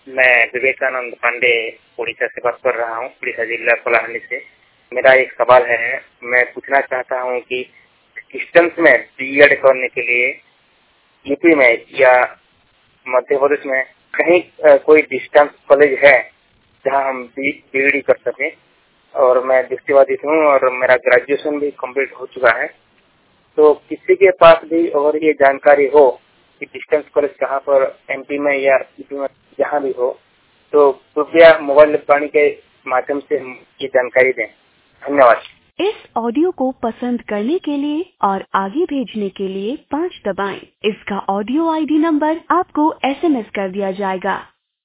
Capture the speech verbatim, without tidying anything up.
मैं विवेकानंद पांडे उड़ीसा से बात कर रहा हूँ, उड़ीसा जिला कोलाहंडी से। मेरा एक सवाल है, मैं पूछना चाहता हूँ कि डिस्टेंस में बीएड करने के लिए यूपी में या मध्य प्रदेश में कहीं अ, कोई डिस्टेंस कॉलेज है जहाँ हम बीएड कर सकें। और मैं दृष्टिबाधित हूँ और मेरा ग्रेजुएशन भी कंप्लीट हो चुका है। तो किसी के पास भी अगर ये जानकारी हो कि डिस्टेंस कॉलेज कहाँ पर एमपी में या यूपी में जहाँ भी हो, तो कृपया मोबाइल वाणी के माध्यम से ये जानकारी दें। धन्यवाद। इस ऑडियो को पसंद करने के लिए और आगे भेजने के लिए पाँच दबाएं। इसका ऑडियो आईडी नंबर आपको एसएमएस कर दिया जाएगा।